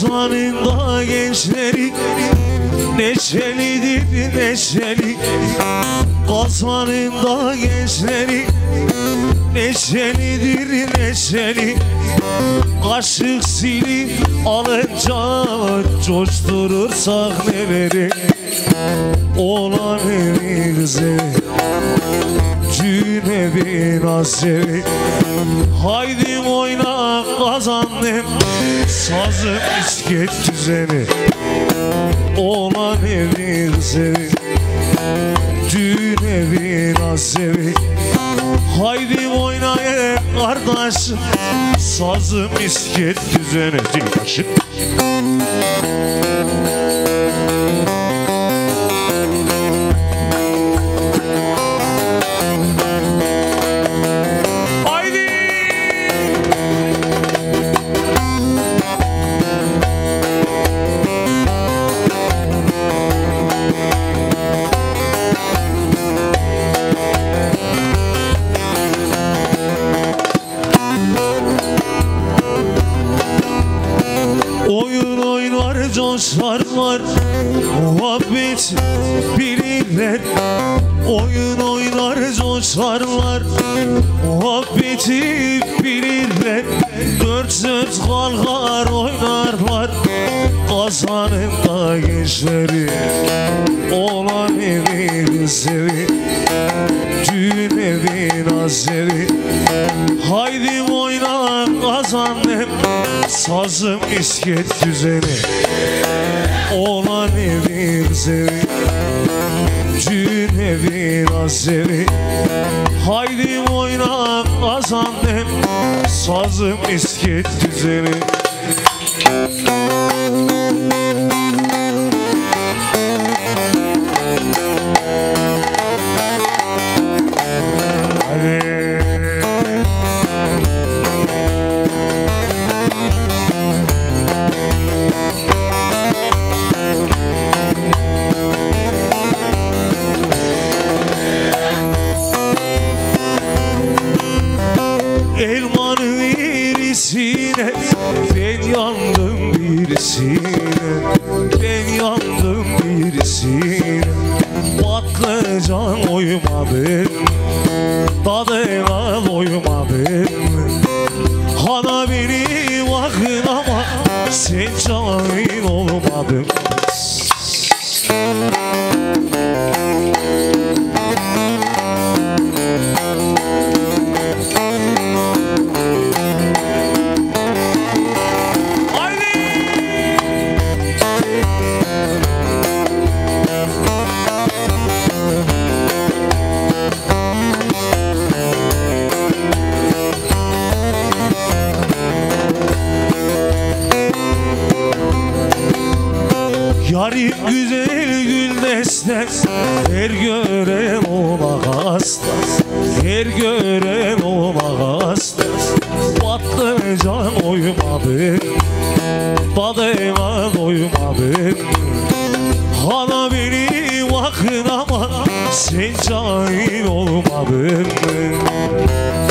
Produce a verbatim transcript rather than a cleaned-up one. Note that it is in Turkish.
Kazanın da gençleri neşelidir neşeli. Kazanın da gençleri neşelidir neşeli. Kaşık silip alınca coşturursak neleri. Olan evi kızı düğün evi naseri. Haydi oyna kazandım sazım isket düzeni. Olan evi kızı düğün evi naseri. Haydi oyna kardeşim sazım isket düzeni. Dilbaşı coşlar var, muhabbet bilirler. Oyun oynar coşlar var, muhabbeti bilirler. Dört dört kalkar oynarlar, kazanın da gençleri. Olan evi kızeri, düğün evi nazeri. Haydi oyna kazandım sazım isket düzeni. Olan evi kızeri, düğün evi nazeri. Haydi oyna kazandım sazım isket düzeni. Elmanın birisine ben yandım birisine. Ben yandım birisine. Patlıcan oymadım, tadına doymadım. Hana beni bakın ama sen cahil olmadın. Yarim güzel gül destek, her gören ona hasta. Her gören ona hasta. Patlıcan oymadı, tadına doymadı. Hala beni bakın ama sen cahil olmadın.